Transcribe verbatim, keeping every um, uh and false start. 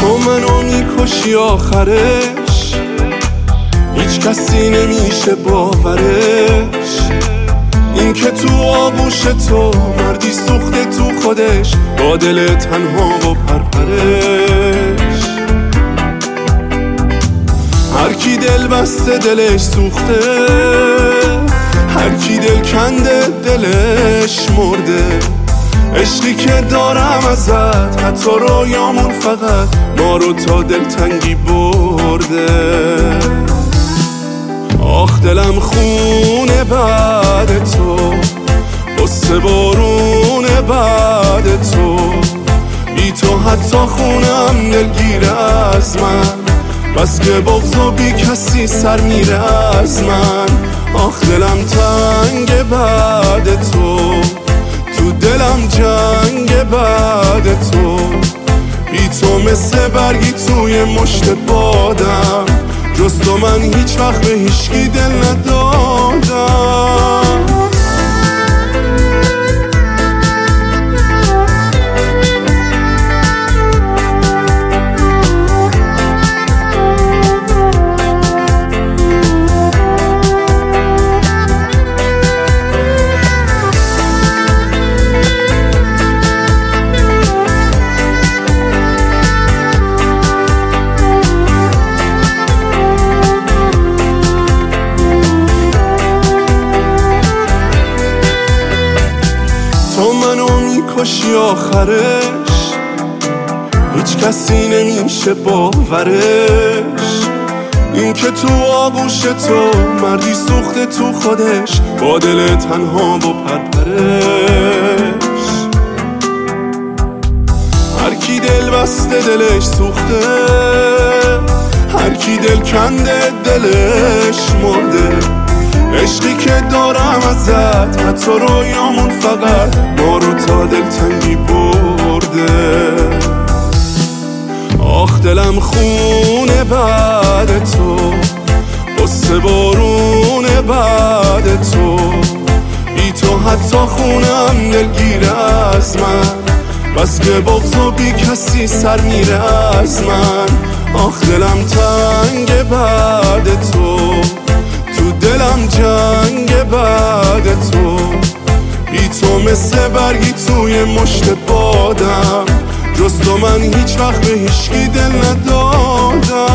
تو منو میکشی آخرش، هیچ کسی نمیشه باورش. این که تو آغوش تو مردی سوخته تو خودش، با دل تنها و پرپرش. هر کی دل بسته دلش سوخته، هر کی دل کنده دلش مرده. عشقی که دارم ازت حتی رویامون فقط ما رو تا دلتنگی برده. آخ دلم خونه بعد تو، قصه بارونه بعد تو. بی تو حتی خونم دلگیره از من، بس که بغض و بی کسی سر میره از من. آخ دلم تنگ بعد تو، تو دلم جنگ بعد تو. بی تو مثل برگی توی مشت بادم، جز تو من هیچ وقت به هیچکی دل ندادم. تو منو میکشی آخرش، هیچ کسی نمیشه باورش. این که تو آغوش تو مردی سوخته تو خودش، با دل تنها و پرپرش. هر کی دل بسته دلش سوخته، هر کی دل کنده دلش مرده. عشقی که دارم ازت حتی رویامون فقط ما رو تا دلتنگی برده. آخ دلم خونه بعد تو، قصه بارونه بعد تو. بی تو حتی خونم دلگیره از من، بس که بغض و بی کسی سر میره از من. آخ دلم تنگ بعد تو، تو دلم جنگ بعد تو. بی تو مثل برگی توی مشت بادم، جز تو من هیچ وقت به هیچکی دل ندادم.